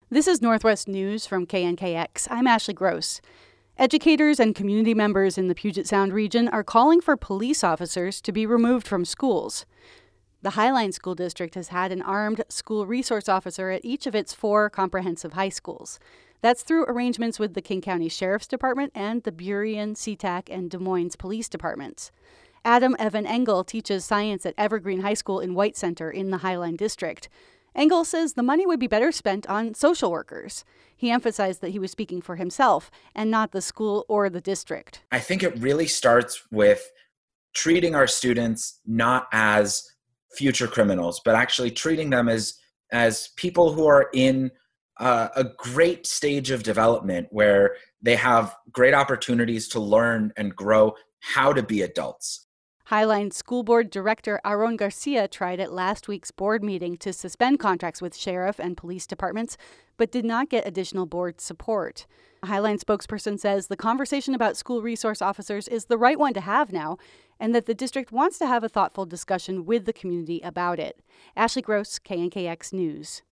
This is Northwest News from KNKX. I'm Ashley Gross. Educators and community members in the Puget Sound region are calling for police officers to be removed from schools. The Highline School District has had an armed school resource officer at each of its 4 comprehensive high schools. That's through arrangements with the King County Sheriff's Department and the Burien, SeaTac, and Des Moines Police Departments. Adam Evan Engel teaches science at Evergreen High School in White Center in the Highline District. Engel says the money would be better spent on social workers. He emphasized that he was speaking for himself and not the school or the district. I think it really starts with treating our students not as future criminals, but actually treating them as people who are in a great stage of development where they have great opportunities to learn and grow how to be adults. Highline School Board Director Aaron Garcia tried at last week's board meeting to suspend contracts with sheriff and police departments, but did not get additional board support. A Highline spokesperson says the conversation about school resource officers is the right one to have now, and that the district wants to have a thoughtful discussion with the community about it. Ashley Gross, KNKX News.